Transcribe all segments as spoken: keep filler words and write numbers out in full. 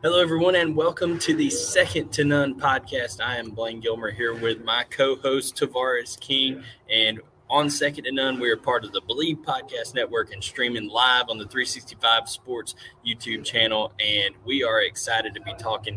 Hello, everyone, and welcome to the Second to None podcast. I am Blaine Gilmer here with my co-host Tavares King, and on Second to None, we are part of the Believe Podcast Network and streaming live on the three sixty-five Sports YouTube channel. And we are excited to be talking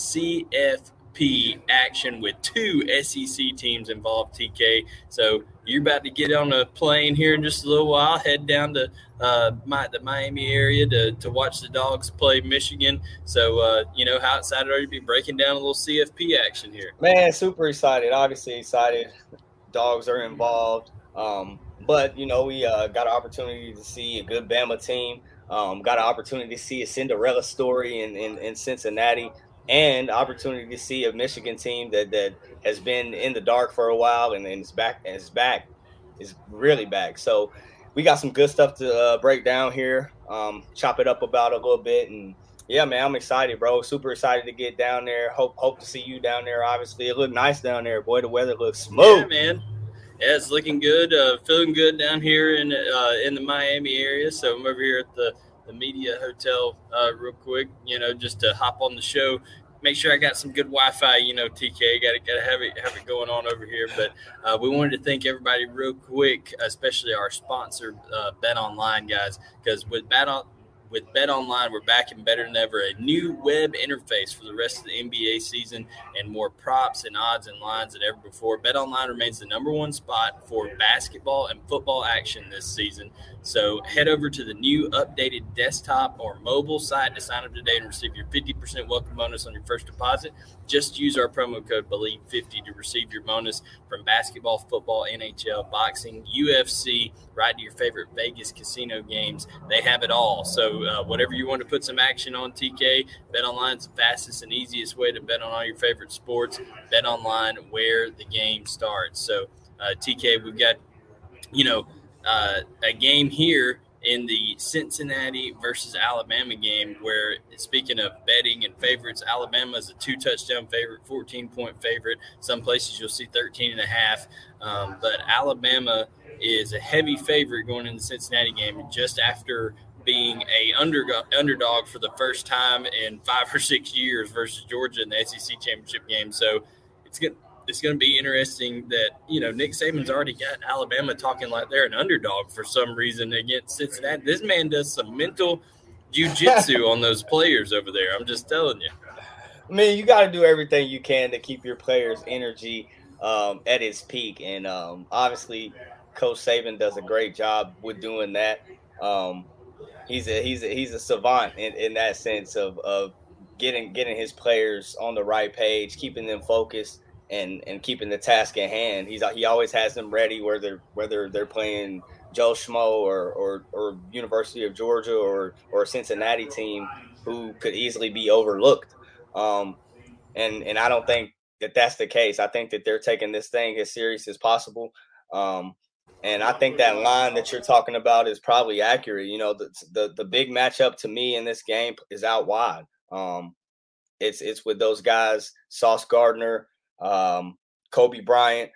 C F P action with two S E C teams involved, T K. So you're about to get on a plane here in just a little while, head down to uh, my, the Miami area to, to watch the Dogs play Michigan. So, uh, you know, how excited are you to be breaking down a little C F P action here? Man, super excited. Obviously excited. Dogs are involved. Um, but, you know, we uh, got an opportunity to see a good Bama team. Um, got an opportunity to see a Cinderella story in, in, in Cincinnati. And opportunity to see a Michigan team that, that has been in the dark for a while and, and is back and is back, is really back. So we got some good stuff to uh, break down here, um, chop it up about a little bit. And yeah, man, I'm excited, bro. Super excited to get down there. Hope hope to see you down there. Obviously, it looked nice down there. Boy, the weather looks smooth. Yeah, man. Yeah, it's looking good. Uh, feeling good down here in uh, in the Miami area. So I'm over here at the the media hotel uh, real quick, you know, just to hop on the show, make sure I got some good Wi-Fi, you know, T K, got to got to have it have it going on over here. But uh, we wanted to thank everybody real quick, especially our sponsor, uh, BetOnline, guys, because with Bet on with BetOnline, we're back and better than ever. A new web interface for the rest of the N B A season and more props and odds and lines than ever before. BetOnline remains the number one spot for basketball and football action this season. So head over to the new updated desktop or mobile site to sign up today and receive your fifty percent welcome bonus on your first deposit. Just use our promo code Believe fifty to receive your bonus from basketball, football, N H L, boxing, U F C, right to your favorite Vegas casino games. They have it all. So uh, whatever you want to put some action on, T K, BetOnline's the fastest and easiest way to bet on all your favorite sports. BetOnline, where the game starts. So uh, T K, we've got, you know, uh, a game here in the Cincinnati versus Alabama game where, speaking of betting and favorites, Alabama is a two-touchdown favorite, fourteen-point favorite. Some places you'll see thirteen and a half. Um, but Alabama is a heavy favorite going into the Cincinnati game just after being a underdog, underdog for the first time in five or six years versus Georgia in the S E C championship game. So it's good. It's going to be interesting that, you know, Nick Saban's already got Alabama talking like they're an underdog for some reason against Cincinnati. This man does some mental jiu-jitsu on those players over there. I'm just telling you. I mean, you got to do everything you can to keep your players' energy um, at its peak. And um, obviously, Coach Saban does a great job with doing that. Um, he's a he's a, he's a savant in, in that sense of, of getting getting his players on the right page, keeping them focused. And, and keeping the task at hand. He's he always has them ready, whether whether they're playing Joe Schmo or, or or University of Georgia or or a Cincinnati team who could easily be overlooked. Um, and and I don't think that that's the case. I think that they're taking this thing as serious as possible. Um, and I think that line that you're talking about is probably accurate. You know, the the, the big matchup to me in this game is out wide. Um, it's it's with those guys, Sauce Gardner, um, Kobe Bryant.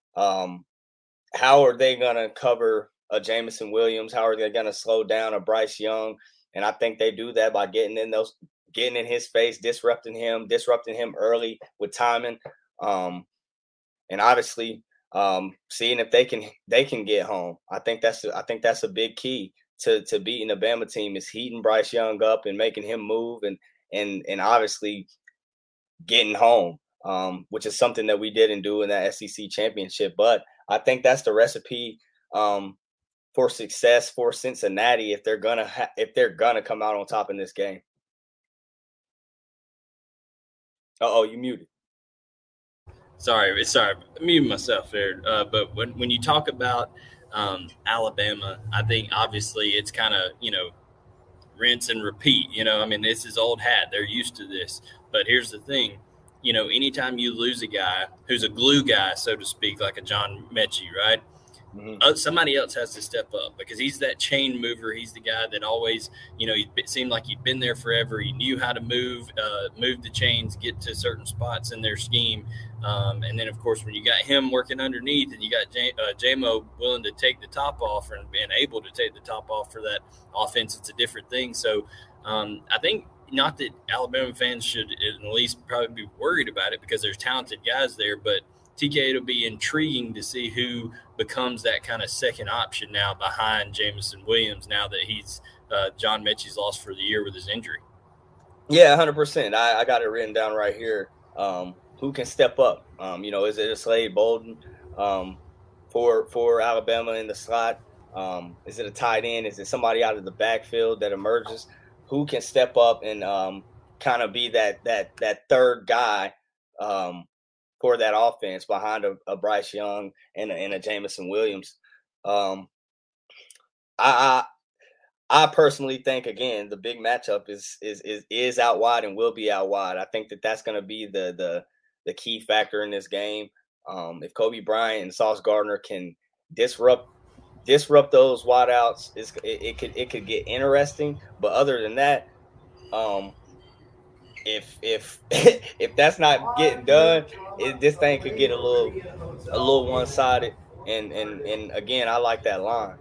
Um, how are they going to cover a Jameson Williams? How are they going to slow down a Bryce Young? And I think they do that by getting in those, getting in his face, disrupting him, disrupting him early with timing. Um, and obviously, um, seeing if they can, they can get home. I think that's, I think that's a big key to, to beating a Bama team is heating Bryce Young up and making him move and, and, and obviously getting home. Um, which is something that we didn't do in that S E C championship. But I think that's the recipe um, for success for Cincinnati if they're gonna ha- if they're gonna come out on top in this game. Uh oh, you muted. Sorry, sorry, I muted myself there. Uh, but when when you talk about um, Alabama, I think obviously it's kind of, you know, rinse and repeat. You know, I mean, this is old hat. They're used to this. But here's the thing. You know, anytime you lose a guy who's a glue guy, so to speak, like a John Mechie, right? Mm-hmm. Uh, somebody else has to step up because he's that chain mover. He's the guy that always, you know, it seemed like he'd been there forever. He knew how to move, uh, move the chains, get to certain spots in their scheme. Um, and then, of course, when you got him working underneath and you got J- uh, J-Mo willing to take the top off and being able to take the top off for that offense, it's a different thing. So um, I think not that Alabama fans should at least probably be worried about it because there's talented guys there, but T K, it'll be intriguing to see who becomes that kind of second option now behind Jameson Williams now that he's uh, John Mechie's lost for the year with his injury. Yeah, one hundred percent. I, I got it written down right here. Um, who can step up? Um, you know, is it a Slade Bolden um, for for Alabama in the slot? Um, is it a tight end? Is it somebody out of the backfield that emerges? Who can step up and um, kind of be that that that third guy um, for that offense behind a, a Bryce Young and a, and a Jameson Williams? Um, I, I I personally think again the big matchup is is is is out wide and will be out wide. I think that that's going to be the the the key factor in this game. Um, if Kobe Bryant and Sauce Gardner can disrupt. disrupt those wideouts, it, it could it could get interesting. But other than that, um, if if if that's not getting done, it, this thing could get a little a little one sided. And and and again, I like that line.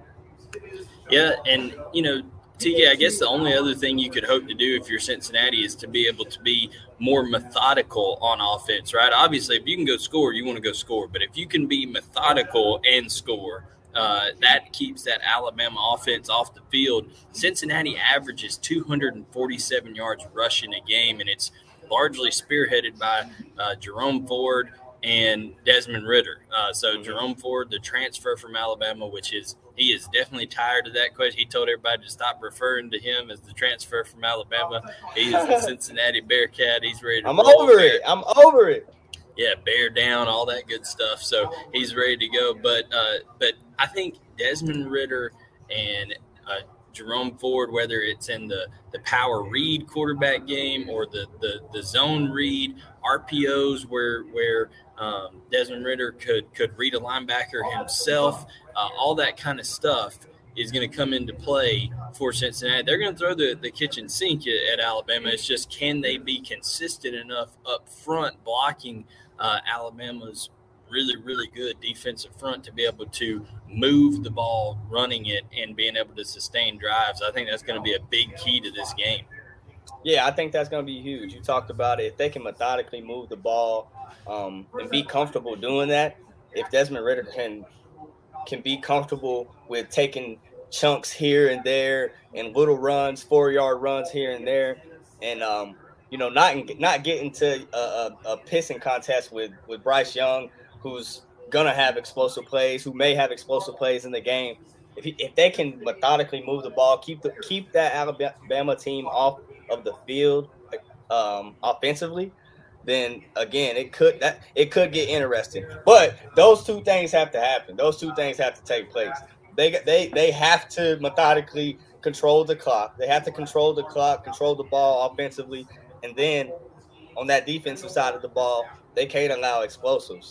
Yeah, and you know, T K, I guess the only other thing you could hope to do if you're Cincinnati is to be able to be more methodical on offense, right? Obviously, if you can go score, you want to go score. But if you can be methodical and score, Uh, that keeps that Alabama offense off the field. Cincinnati averages two hundred forty-seven yards rushing a game, and it's largely spearheaded by uh, Jerome Ford and Desmond Ridder. Uh, so mm-hmm. Jerome Ford, the transfer from Alabama, which is he is definitely tired of that question. He told everybody to stop referring to him as the transfer from Alabama. He is the Cincinnati Bearcat. He's ready to I'm roll over there. it. I'm over it. Yeah, bear down, all that good stuff. So he's ready to go. But uh, but I think Desmond Ridder and uh, Jerome Ford, whether it's in the, the power read quarterback game or the, the, the zone read, R P Os where where um, Desmond Ridder could, could read a linebacker himself, uh, all that kind of stuff is going to come into play for Cincinnati. They're going to throw the, the kitchen sink at, at Alabama. It's just can they be consistent enough up front blocking uh, Alabama's really, really good defensive front to be able to move the ball, running it, and being able to sustain drives. I think that's going to be a big key to this game. Yeah, I think that's going to be huge. You talked about it. If they can methodically move the ball um, and be comfortable doing that, if Desmond Ridder can can be comfortable with taking chunks here and there and little runs, four-yard runs here and there, and um, you know, not not get into a, a, a pissing contest with, with Bryce Young, who's gonna have explosive plays, who may have explosive plays in the game. If he, if they can methodically move the ball, keep the keep that Alabama team off of the field um, offensively, then again it could that it could get interesting. But those two things have to happen. Those two things have to take place. They they they have to methodically control the clock. They have to control the clock, control the ball offensively, and then on that defensive side of the ball, they can't allow explosives.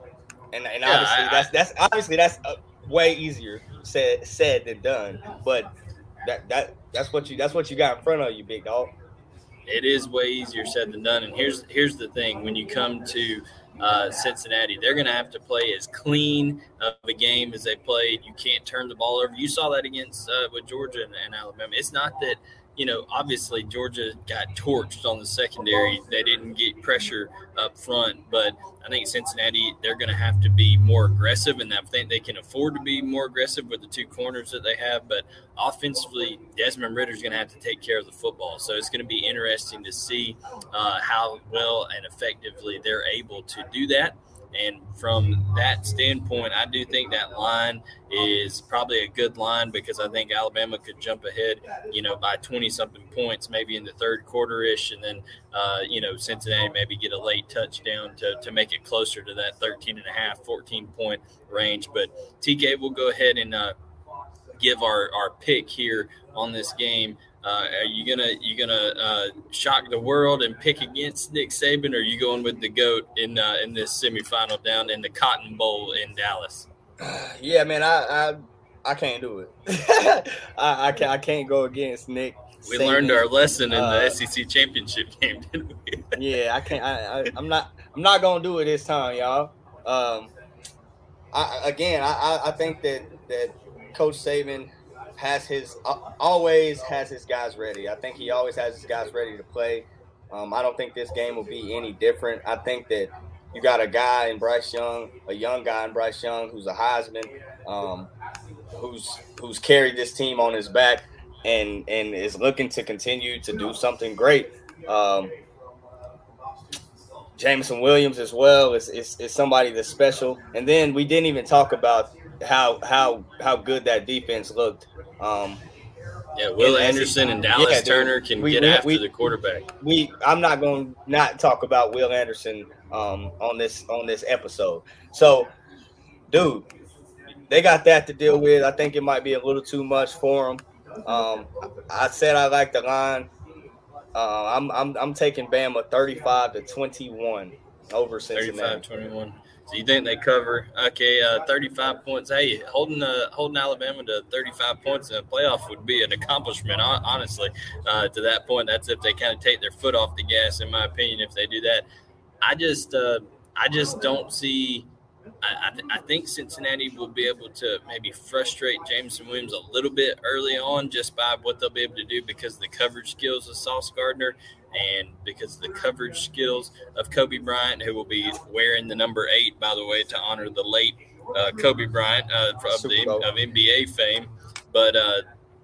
And and Yeah, obviously I, that's that's obviously that's uh, way easier said said than done. But that that that's what you that's what you got in front of you, big dog. It is way easier said than done. And here's here's the thing: when you come to uh, Cincinnati, they're going to have to play as clean of a game as they played. You can't turn the ball over. You saw that against uh, with Georgia and, and Alabama. It's not that, you know, obviously Georgia got torched on the secondary. They didn't get pressure up front, but I think Cincinnati, they're going to have to be more aggressive, and I think they can afford to be more aggressive with the two corners that they have. But offensively, Desmond Ridder is going to have to take care of the football. So it's going to be interesting to see uh, how well and effectively they're able to do that. And from that standpoint, I do think that line is probably a good line because I think Alabama could jump ahead, you know, by twenty-something points, maybe in the third quarter-ish, and then, uh, you know, Cincinnati maybe get a late touchdown to, to make it closer to that thirteen and a half, fourteen-point range. But, T K, we'll go ahead and uh, give our, our pick here on this game. Uh, are you gonna you gonna uh, shock the world and pick against Nick Saban, or are you going with the GOAT in uh, in this semifinal down in the Cotton Bowl in Dallas? Yeah, man, I I, I can't do it. I I can't, I can't go against Nick. We Saban. learned our lesson in uh, the S E C championship game, didn't we? Yeah, I can't. I, I I'm not I'm not gonna do it this time, y'all. Um, I again, I I think that that Coach Saban has his uh, always has his guys ready. I think he always has his guys ready to play. Um, I don't think this game will be any different. I think that you got a guy in Bryce Young, a young guy in Bryce Young, who's a Heisman, um, who's who's carried this team on his back and and is looking to continue to do something great. Um, Jameson Williams as well is, is is somebody that's special. And then we didn't even talk about how how how good that defense looked. Um, yeah, Will Anderson and Dallas yeah, Turner can we, get we, after we, the quarterback. We I'm not going to not talk about Will Anderson um, on this on this episode. So, dude, they got that to deal with. I think it might be a little too much for them. Um, I said I like the line. Uh, I'm I'm I'm taking Bama thirty-five to twenty-one over Cincinnati. thirty-five twenty-one. So you think they cover? Okay, uh, thirty-five points. Hey, holding uh, holding Alabama to thirty-five points in a playoff would be an accomplishment. Honestly, uh, to that point, that's if they kind of take their foot off the gas. In my opinion, if they do that, I just uh, I just don't see. I, I, th- I think Cincinnati will be able to maybe frustrate Jameson Williams a little bit early on just by what they'll be able to do because of the coverage skills of Sauce Gardner and because of the coverage skills of Kobe Bryant, who will be wearing the number eight, by the way, to honor the late uh, Kobe Bryant uh, of, the, of N B A fame. But uh,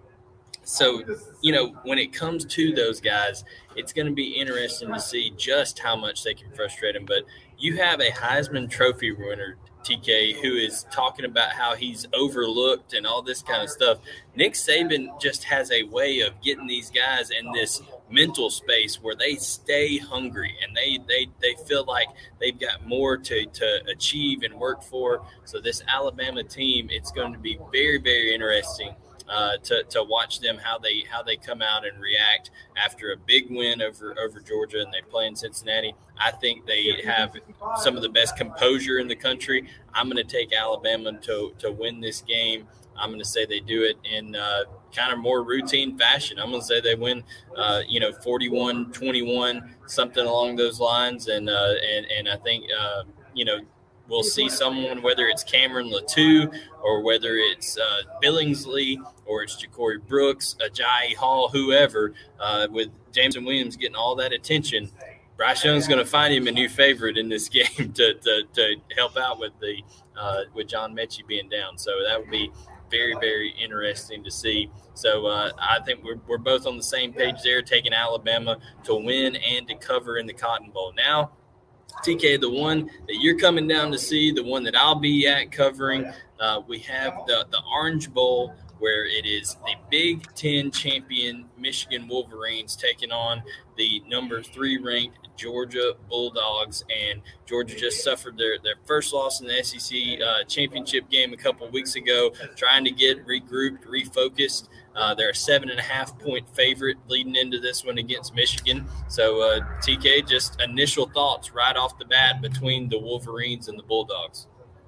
so, you know, when it comes to those guys, it's going to be interesting to see just how much they can frustrate him. But you have a Heisman Trophy winner, T K, who is talking about how he's overlooked and all this kind of stuff. Nick Saban just has a way of getting these guys in this mental space where they stay hungry and they they, they feel like they've got more to, to achieve and work for. So this Alabama team, it's going to be very, very interesting Uh, to to watch them how they how they come out and react after a big win over over Georgia and they play in Cincinnati. I think they have some of the best composure in the country. I'm going to take Alabama to to win this game. I'm going to say they do it in uh, kind of more routine fashion. I'm going to say they win, uh, you know, forty-one twenty-one, something along those lines. And uh, and and I think uh, you know. We'll see someone, whether it's Cameron Latou or whether it's uh, Billingsley or it's Ja'Cory Brooks, Ajayi Hall, whoever, uh, with Jameson Williams getting all that attention. Bryce Young's going to find him a new favorite in this game to to, to help out with the uh, with John Mechie being down. So that would be very, very interesting to see. So uh, I think we're we're both on the same page there, taking Alabama to win and to cover in the Cotton Bowl. Now, T K, the one that you're coming down to see, the one that I'll be at covering, uh, we have the, the Orange Bowl, where it is the Big Ten champion Michigan Wolverines taking on the number three ranked Georgia Bulldogs. And Georgia just suffered their, their first loss in the S E C uh, championship game a couple of weeks ago, trying to get regrouped, refocused. Uh, they're a seven and a half point favorite leading into this one against Michigan. So, uh, T K, just initial thoughts right off the bat between the Wolverines and the Bulldogs.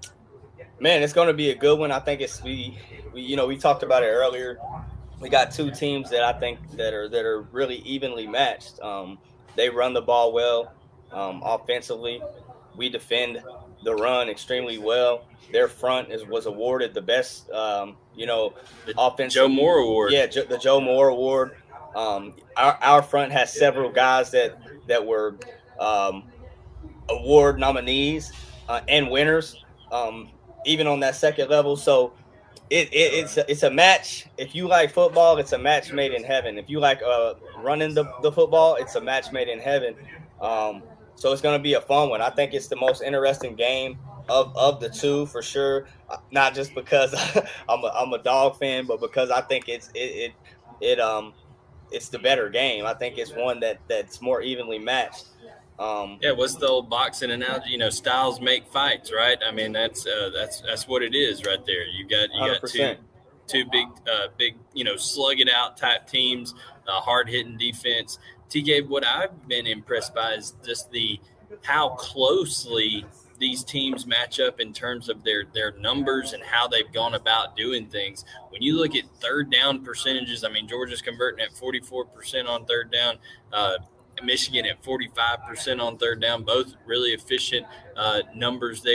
Man, it's going to be a good one. I think it's we, we, you know, we talked about it earlier. We got two teams that I think that are that are really evenly matched. Um, they run the ball well um, offensively. We defend the run extremely well. Their front is was awarded the best, um, you know, the offensive Joe Moore Award. Yeah, the Joe Moore Award. Um, our our front has several guys that that were um, award nominees uh, and winners, um, even on that second level. So it, it it's a, it's a match. If you like football, it's a match made in heaven. If you like uh, running the, the football, it's a match made in heaven. Um, so it's going to be a fun one. I think it's the most interesting game of, of the two for sure. Not just because I'm a, I'm a dog fan, but because I think it's it, it it um it's the better game. I think it's one that that's more evenly matched. Um, yeah, what's the old boxing analogy? You know, styles make fights, right? I mean, that's uh, that's that's what it is right there. You got you got two two big uh, big you know slug it out type teams, uh, hard hitting defense. T K, what I've been impressed by is just the how closely these teams match up in terms of their their numbers and how they've gone about doing things. When you look at third down percentages, I mean, Georgia's converting at forty-four percent on third down. Uh, Michigan at forty-five percent on third down, both really efficient uh, numbers there.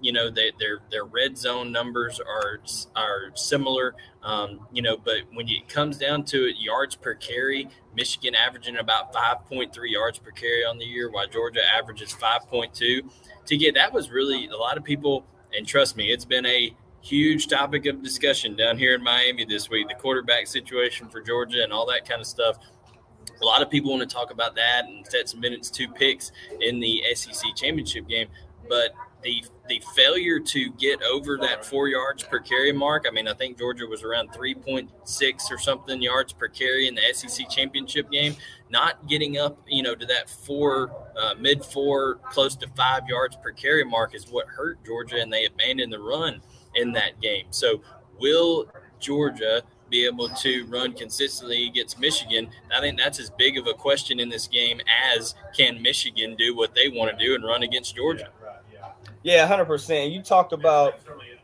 you know, they, their their red zone numbers are are similar. Um, you know, but when it comes down to it, yards per carry, Michigan averaging about five point three yards per carry on the year, while Georgia averages five point two. To get that was really a lot of people, and trust me, it's been a huge topic of discussion down here in Miami this week, the quarterback situation for Georgia and all that kind of stuff. A lot of people want to talk about that and Stetson Bennett's two picks in the S E C championship game, but the the failure to get over that four yards per carry mark, I mean, I think Georgia was around three point six or something yards per carry in the S E C championship game. Not getting up, you know, to that four, uh, mid four, close to five yards per carry mark is what hurt Georgia, and they abandoned the run in that game. So will Georgia be able to run consistently against Michigan? I think that's as big of a question in this game as can Michigan do what they want to do and run against Georgia. Yeah, one hundred percent. You talked about,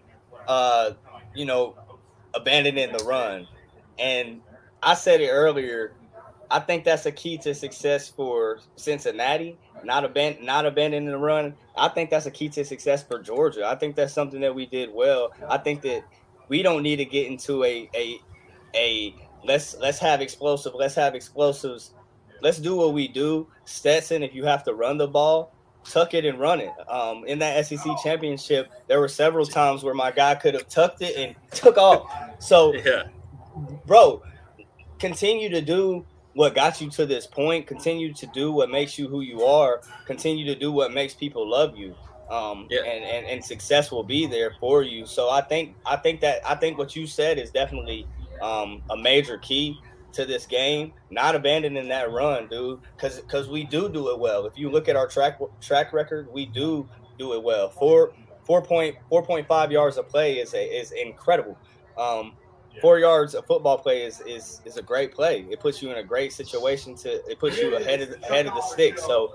uh, you know, abandoning the run. And I said it earlier, I think that's a key to success for Cincinnati, not, aban- not abandoning the run. I think that's a key to success for Georgia. I think that's something that we did well. I think that we don't need to get into a a a let's let's have explosive, let's have explosives. Let's do what we do. Stetson, if you have to run the ball, tuck it and run it. Um, in that S E C championship, there were several times where my guy could have tucked it and took off. So, yeah. bro, continue to do what got you to this point. Continue to do what makes you who you are. Continue to do what makes people love you. Um, yeah. and, and, and success will be there for you. So I think I think that I think what you said is definitely um, a major key to this game. Not abandoning that run, dude, because because we do do it well. If you look at our track track record, we do do it well. Four four point four point five yards a play is a, is incredible. Um, Four yards of football play is, is is a great play. It puts you in a great situation to it puts you ahead of ahead of the stick. So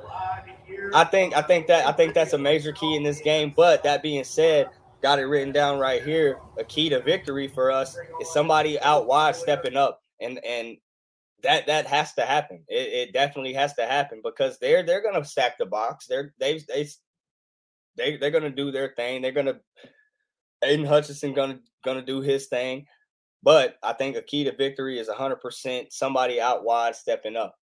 I think I think that I think that's a major key in this game. But that being said, got it written down right here. A key to victory for us is somebody out wide stepping up, and and that that has to happen. It, it definitely has to happen because they're they're gonna stack the box. They're they they they they're gonna do their thing. They're gonna Aiden Hutchinson gonna gonna do his thing. But I think a key to victory is one hundred percent somebody out wide stepping up.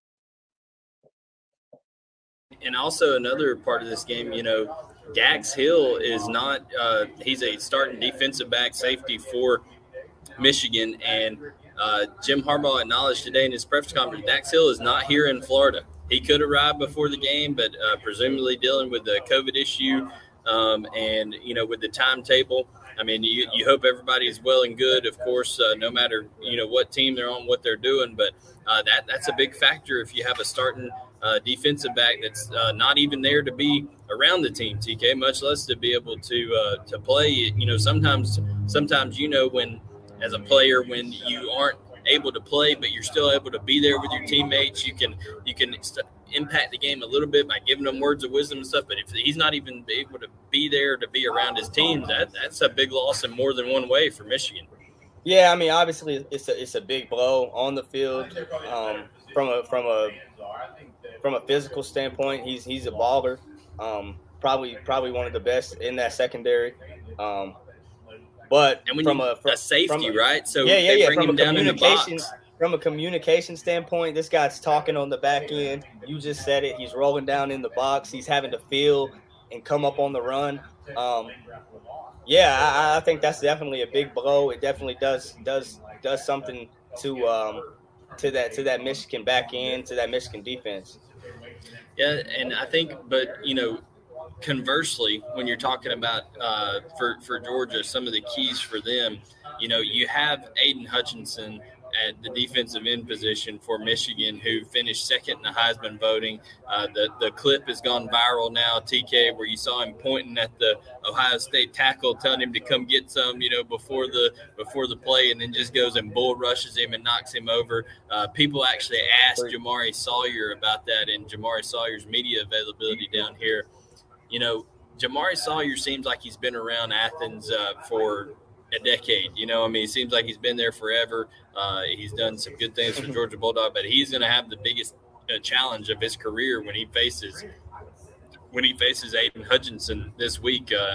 And also another part of this game, you know, Dax Hill is not uh, – he's a starting defensive back safety for Michigan. And uh, Jim Harbaugh acknowledged today in his press conference, Dax Hill is not here in Florida. He could arrive before the game, but uh, presumably dealing with the COVID issue um, and, you know, with the timetable – I mean, you, you hope everybody is well and good, of course, uh, no matter, you know, what team they're on, what they're doing. But uh, that that's a big factor if you have a starting uh, defensive back that's uh, not even there to be around the team, T K, much less to be able to uh, to play. You know, sometimes, sometimes you know, when as a player, when you aren't able to play, but you're still able to be there with your teammates, you can you can st- impact the game a little bit by giving them words of wisdom and stuff. But if he's not even able to be there to be around his team, that that's a big loss in more than one way for Michigan. Yeah, I mean, obviously it's a it's a big blow on the field. Um, from a from a from a physical standpoint, he's he's a baller. Um, probably probably one of the best in that secondary. Um, but and when from you, a from, a safety, from a, right? So yeah, yeah, they yeah. bring From him a down in the communication box. From a communication standpoint, this guy's talking on the back end. You just said it. He's rolling down in the box. He's having to feel and come up on the run. Um, yeah, I, I think that's definitely a big blow. It definitely does does does something to um, to that to that Michigan back end, to that Michigan defense. Yeah, and I think, but you know, conversely, when you're talking about uh, for for Georgia, some of the keys for them, you know, you have Aiden Hutchinson at the defensive end position for Michigan, who finished second in the Heisman voting. Uh, the the clip has gone viral now, T K, where you saw him pointing at the Ohio State tackle, telling him to come get some, you know, before the before the play, and then just goes and bull rushes him and knocks him over. Uh, people actually asked Jamari Sawyer about that in Jamari Sawyer's media availability down here. You know, Jamari Sawyer seems like he's been around Athens uh, for a decade. You know, I mean, it seems like he's been there forever. Uh, he's done some good things for Georgia Bulldog, but he's going to have the biggest uh, challenge of his career when he faces when he faces Aiden Hutchinson this week. Uh,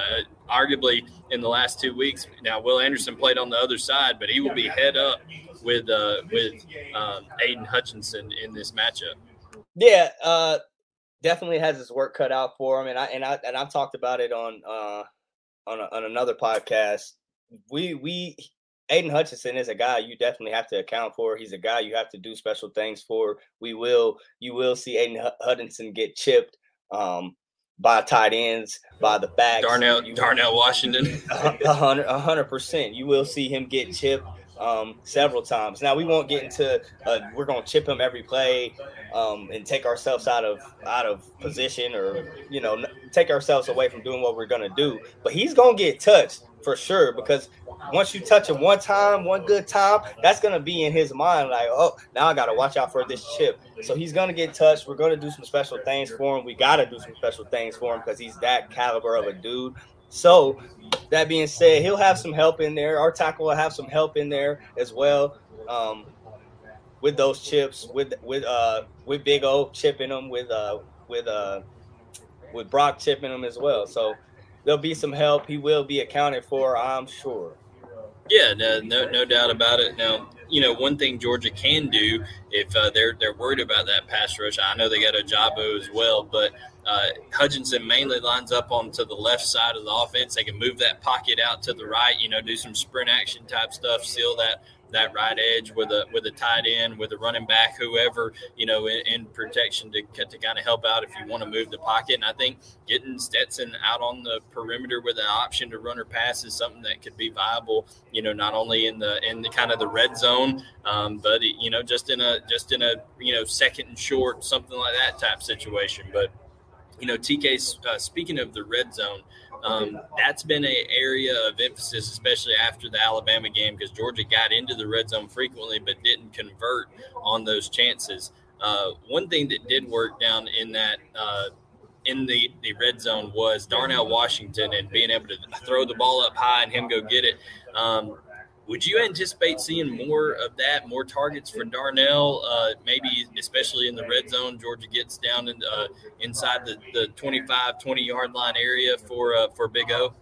arguably in the last two weeks. Now, Will Anderson played on the other side, but he will be head up with uh, with um, Aiden Hutchinson in this matchup. Yeah, uh, definitely has his work cut out for him, and I and I and I've talked about it on uh, on a, on another podcast. We we Aiden Hutchinson is a guy you definitely have to account for. He's a guy you have to do special things for. We will you will see Aiden Hutchinson get chipped um, by tight ends, by the backs. Darnell you, Darnell Washington, a hundred a hundred percent. You will see him get chipped um, several times. Now we won't get into uh, we're gonna chip him every play um, and take ourselves out of out of position, or you know take ourselves away from doing what we're gonna do. But he's gonna get touched for sure, because once you touch him one time, one good time, that's gonna be in his mind like, oh, now I gotta watch out for this chip. So he's gonna get touched. We're gonna do some special things for him. We gotta do some special things for him because he's that caliber of a dude. So that being said, he'll have some help in there. Our tackle will have some help in there as well, um, with those chips, with with uh with Big O chipping them, with uh with uh with Brock chipping them as well. So there'll be some help. He will be accounted for, I'm sure. Yeah, no, no, no doubt about it. Now, you know, one thing Georgia can do if uh, they're they're worried about that pass rush, I know they got Ojabo as well, but uh, Hutchinson mainly lines up onto the left side of the offense. They can move that pocket out to the right, you know, do some sprint action type stuff, seal that that right edge with a with a tight end, with a running back, whoever, you know, in, in protection to to kind of help out if you want to move the pocket. And I think getting Stetson out on the perimeter with an option to run or pass is something that could be viable, you know, not only in the in the kind of the red zone, um, but you know, just in a just in a you know second and short, something like that type situation. But you know, T K, uh, speaking of the red zone, um, that's been an area of emphasis, especially after the Alabama game, because Georgia got into the red zone frequently but didn't convert on those chances. Uh, one thing that did work down in that uh, in the, the red zone was Darnell Washington and being able to throw the ball up high and him go get it. Um, Would you anticipate seeing more of that, more targets for Darnell, uh, maybe especially in the red zone? Georgia gets down in, uh, inside the, the twenty-five, twenty-yard line area for uh, for Big O?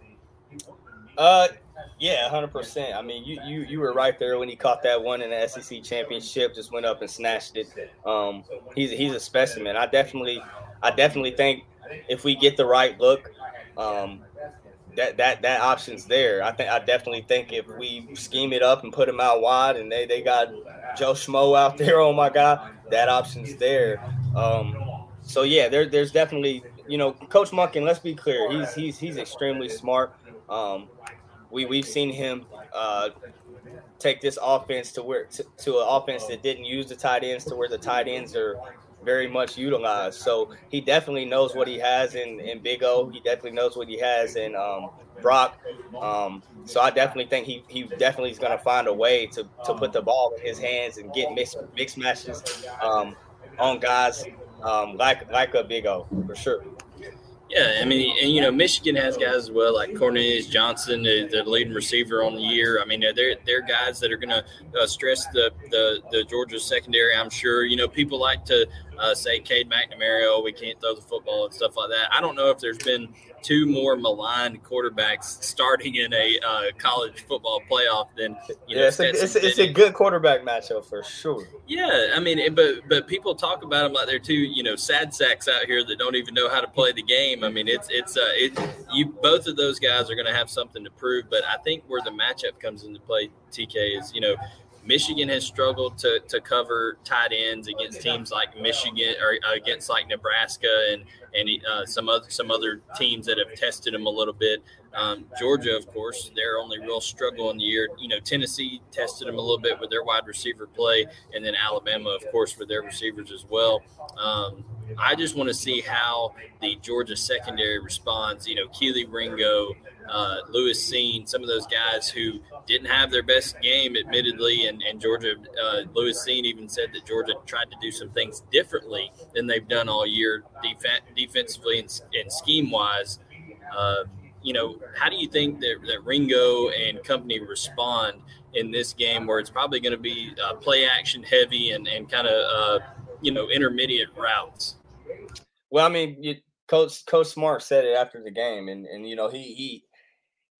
Uh, yeah, one hundred percent. I mean, you, you you were right there when he caught that one in the S E C championship, just went up and snatched it. Um, he's he's a specimen. I definitely I definitely think if we get the right look, um, that that that option's there. I think I definitely think if we scheme it up and put him out wide, and they, they got Joe Schmo out there, oh my God, that option's there. Um, so yeah, there there's definitely, you know, Coach Monken, let's be clear, he's he's he's extremely smart. Um, we we've seen him uh, take this offense to where to, to an offense that didn't use the tight ends to where the tight ends are very much utilized. So he definitely knows what he has in, in Big O. He definitely knows what he has in um, Brock. Um, so I definitely think he he definitely is going to find a way to, to put the ball in his hands and get mixed mixed matches um, on guys um, like like a Big O for sure. Yeah, I mean, and, you know, Michigan has guys as well, like Cornelius Johnson, the, the leading receiver on the year. I mean, they're they're guys that are going to uh, stress the, the the Georgia secondary, I'm sure. You know, people like to uh, say Cade McNamara, oh, we can't throw the football and stuff like that. I don't know if there's been two more maligned quarterbacks starting in a uh, college football playoff than, you know, yeah, it's a, it's, a, it's a good quarterback matchup for sure. Yeah, I mean, but but people talk about them like they're two, you know, sad sacks out here that don't even know how to play the game. I mean, it's it's uh, it you both of those guys are going to have something to prove. But I think where the matchup comes into play, T K, is, you know, Michigan has struggled to to cover tight ends against teams like Michigan or against like Nebraska and and uh, some other some other teams that have tested them a little bit. Um, Georgia, of course, their only real struggle in the year. You know, Tennessee tested them a little bit with their wide receiver play, and then Alabama, of course, with their receivers as well. Um, I just want to see how the Georgia secondary responds. You know, Keely Ringo, uh, Lewis Cine, some of those guys who didn't have their best game, admittedly, and, and Georgia, uh, Lewis Cine even said that Georgia tried to do some things differently than they've done all year, def- defensively and, and scheme-wise. Uh, you know, how do you think that, that Ringo and company respond in this game where it's probably going to be uh, play action heavy and, and kind of, uh, you know, intermediate routes? Well, I mean, you, Coach Coach Smart said it after the game, and, and you know, he he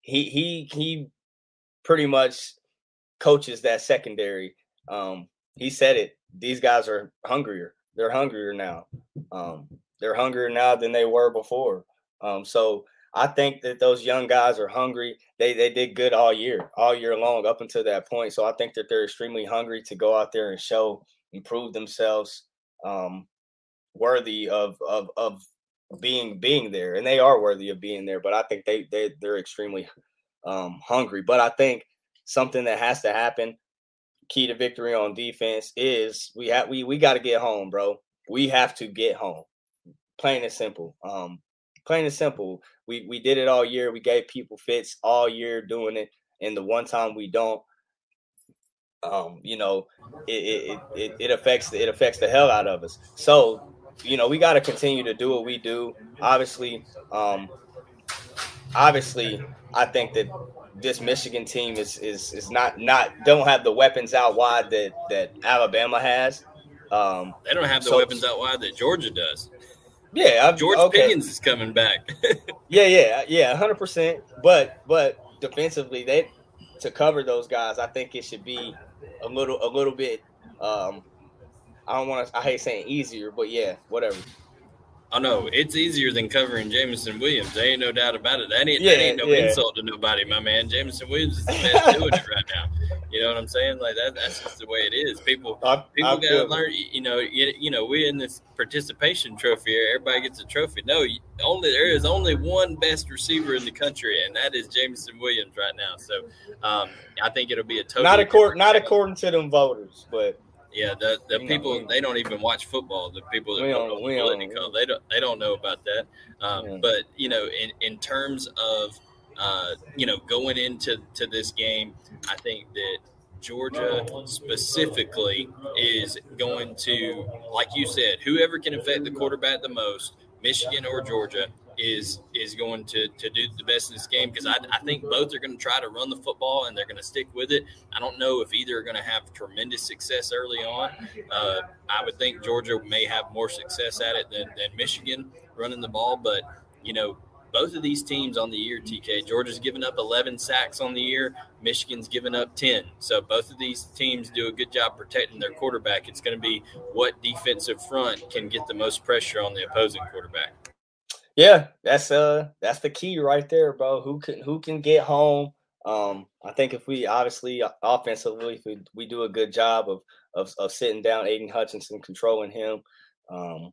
he he he pretty much coaches that secondary. Um, he said it. These guys are hungrier. They're hungrier now. Um, they're hungrier now than they were before. Um, so I think that those young guys are hungry. They they did good all year, all year long up until that point. So I think that they're extremely hungry to go out there and show, improve themselves, um, worthy of of of being being there, and they are worthy of being there. But I think they they they're extremely um, hungry. But I think something that has to happen, key to victory on defense, is we have we we got to get home, bro. We have to get home. Plain and simple. Um, plain and simple. We we did it all year. We gave people fits all year doing it, and the one time we don't, um, you know, it it, it it affects it affects the hell out of us. So, you know, we got to continue to do what we do. Obviously, um, obviously, I think that this Michigan team is is is not not don't have the weapons out wide that that Alabama has. Um, they don't have the so, weapons out wide that Georgia does. Yeah, I'm, George okay. Pickens is coming back. yeah, yeah, yeah, one hundred percent. But but defensively, they to cover those guys, I think it should be a little a little bit. Um, I don't want to. I hate saying easier, but yeah, whatever. Oh no, it's easier than covering Jameson Williams. There ain't no doubt about it. That ain't yeah, that ain't no yeah. insult to nobody, my man. Jameson Williams is the best doing it right now. You know what I'm saying? Like that. That's just the way it is. People, I, people got to learn. You know, you, you know, we're in this participation trophy here. Everybody gets a trophy. No, only there is only one best receiver in the country, and that is Jameson Williams right now. So, um, I think it'll be a total not according not according to them voters, but. Yeah, the, the people know, they don't even watch football. The people that vote on the political, they don't they don't know about that. Um, yeah. But you know, in, in terms of uh, you know going into to this game, I think that Georgia specifically is going to, like you said, whoever can affect the quarterback the most, Michigan or Georgia, is is going to, to do the best in this game, because I, I think both are going to try to run the football and they're going to stick with it. I don't know if either are going to have tremendous success early on. Uh, I would think Georgia may have more success at it than, than Michigan running the ball, but, you know, both of these teams on the year, T K, Georgia's given up eleven sacks on the year. Michigan's given up ten. So both of these teams do a good job protecting their quarterback. It's going to be what defensive front can get the most pressure on the opposing quarterback. Yeah, that's uh that's the key right there, bro. Who can who can get home? Um, I think if we obviously offensively, if we, we do a good job of, of of sitting down Aiden Hutchinson, controlling him, um,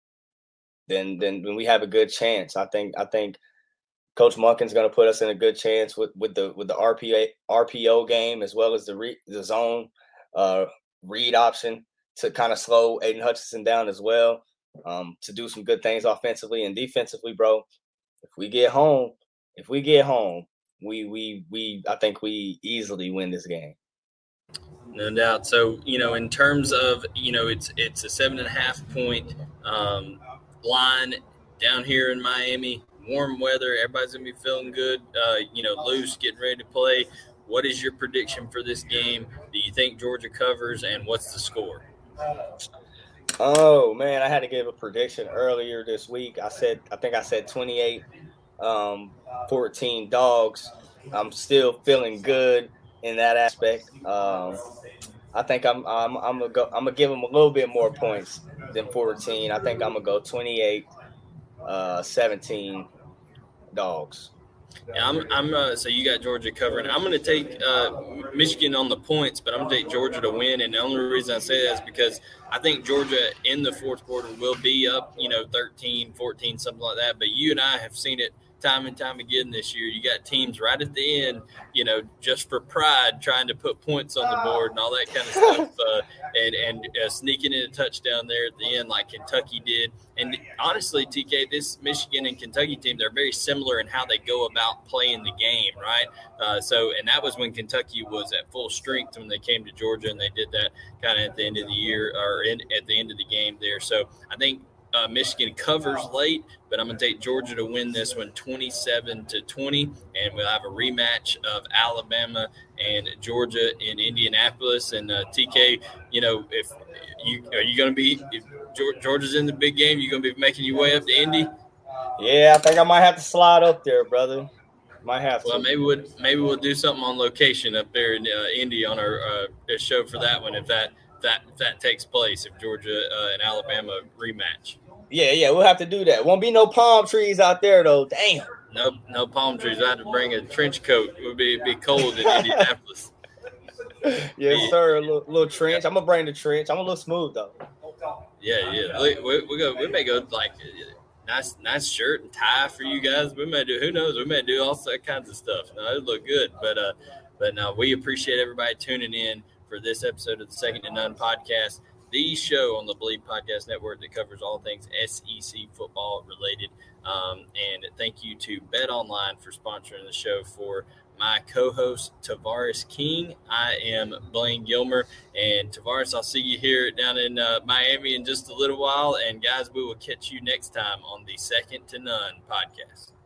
then then then we have a good chance. I think I think Coach Monken's going to put us in a good chance with, with the with the R P A R P O game, as well as the re, the zone uh, read option to kind of slow Aiden Hutchinson down as well. Um, to do some good things offensively and defensively, bro. If we get home, if we get home, we we we I think we easily win this game. No doubt. So, you know, in terms of, you know, it's it's a seven and a half point um, line down here in Miami. Warm weather, everybody's gonna be feeling good. Uh, you know, loose, getting ready to play. What is your prediction for this game? Do you think Georgia covers, and what's the score? Oh man, I had to give a prediction earlier this week. I said, I think I said twenty-eight, um, fourteen dogs. I'm still feeling good in that aspect. Um, I think I'm, I'm, I'm gonna go. I'm gonna give them a little bit more points than fourteen. I think I'm gonna go twenty-eight, uh, seventeen dogs. Yeah, I'm. I'm. Uh, so you got Georgia covering. I'm going to take uh, Michigan on the points, but I'm going to take Georgia to win. And the only reason I say that is because I think Georgia in the fourth quarter will be up, you know, thirteen, fourteen, something like that. But you and I have seen it time and time again this year. You got teams right at the end, you know, just for pride, trying to put points on the board and all that kind of stuff, uh, and and uh, sneaking in a touchdown there at the end, like Kentucky did. And honestly, T K, this Michigan and Kentucky team, they're very similar in how they go about playing the game, right? Uh, so, and that was when Kentucky was at full strength when they came to Georgia, and they did that kind of at the end of the year or in, at the end of the game there. So I think Uh, Michigan covers late, but I'm going to take Georgia to win this one twenty-seven to twenty, and we'll have a rematch of Alabama and Georgia in Indianapolis. And uh, T K, you know, if you are you going to be if Georgia's in the big game, you're going to be making your way up to Indy? Yeah, I think I might have to slide up there, brother. Might have well, to. maybe we'll maybe we'll do something on location up there in uh, Indy on our uh, show for that one if that that if that takes place, if Georgia uh, and Alabama rematch. Yeah, yeah, we'll have to do that. Won't be no palm trees out there though. Damn. No, no palm trees. I had to bring a trench coat. It would be be cold in Indianapolis. Yes, yeah. sir. A little, little trench. I'm gonna bring the trench. I'm a little smooth though. Yeah, yeah. We, we, we go. We may go like nice, nice shirt and tie for you guys. We may do. Who knows? We may do all kinds of stuff. No, it look good. But uh, but no, we appreciate everybody tuning in for this episode of the Second to None podcast, the show on the Believe Podcast Network that covers all things S E C football related. Um, and thank you to Bet Online for sponsoring the show. For my co-host Tavares King, I am Blaine Gilmer, and Tavares, I'll see you here down in uh, Miami in just a little while. And guys, we will catch you next time on the Second to None podcast.